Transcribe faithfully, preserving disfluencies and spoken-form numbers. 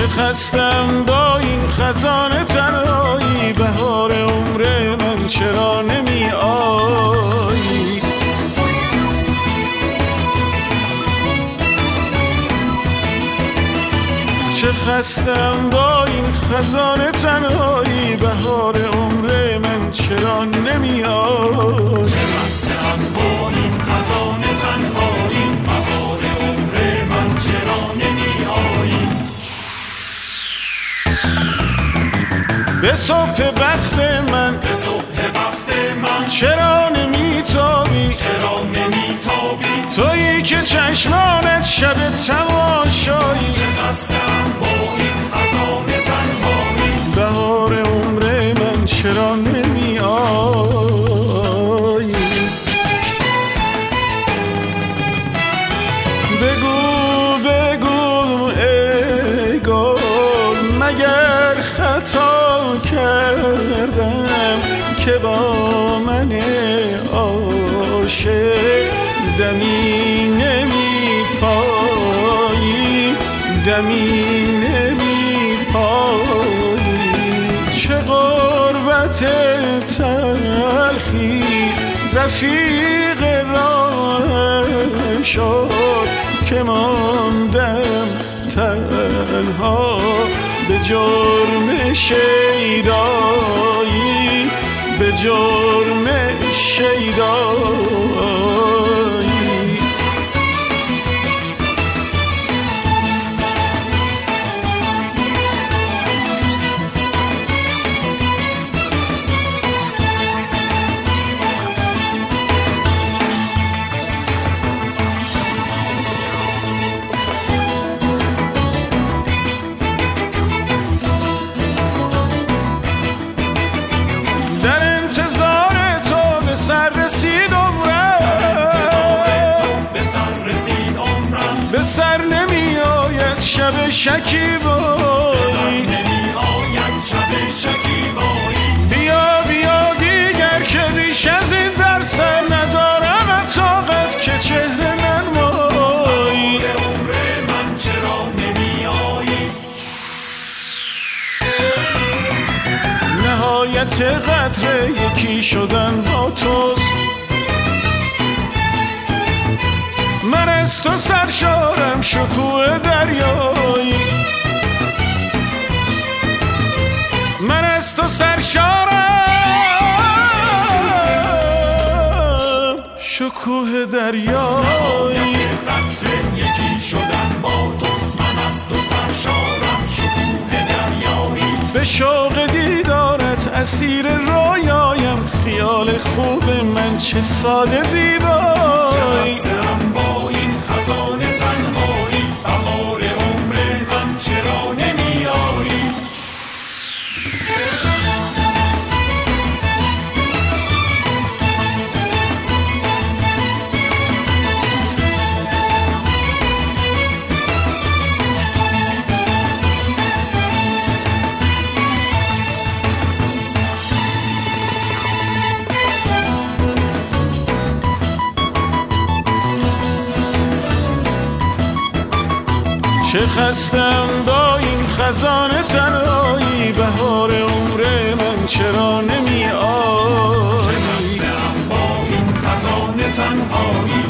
خستم با این خزان تنهایی، بهار عمر من چرا نمی آیی؟ چه خستم با این خزان تنهایی، بهار عمر من چرا نمی آیی؟ چه خستم با این خزان تنهایی، بهار عمر من چرا نمی آیی؟ به صبح بخت من، به صبح بخت من چرا نمی تابی؟ چرا نمی تابی؟ تویی که چشمانت شب تماشایی. چه خستم با این خزان تنهایی، بهار عمر من چرا نمی آیی؟ بگو بگو ای گل، مگر خطا کردم که با من عاشق دمی نمی پایی، دمی نمی پایی؟ چه غربت تلخی رفیق راهم شد که ماندم تنها به جرم شیدایی، به جرم شیدایی. سر نمی آید شب شکیبایی، نمی آید شب شکیبایی. بیا بیا دیگر که بیش از این در سر ندارم طاقت که چهره ننمایی. بهار عمر من چرا نمی آیی؟ نهایت قدر یکی شدن با توست، من از تو سرشارم شکوه دریایی، من از تو سرشارم شکوه دریایی. قطر یکی شدن با توست، من از تو سرشارم شکوه دریایی. به شوق دیدارت اسیر رویایم، خیال خوب من چه ساده زیبایی. خستم با این خزان تنهایی، بهار عمر من چرا نمی آیی؟ چه خستم با این خزان تنهایی، بهار عمر من چرا نمی آیی؟ چه خستم با این خزان تنهایی،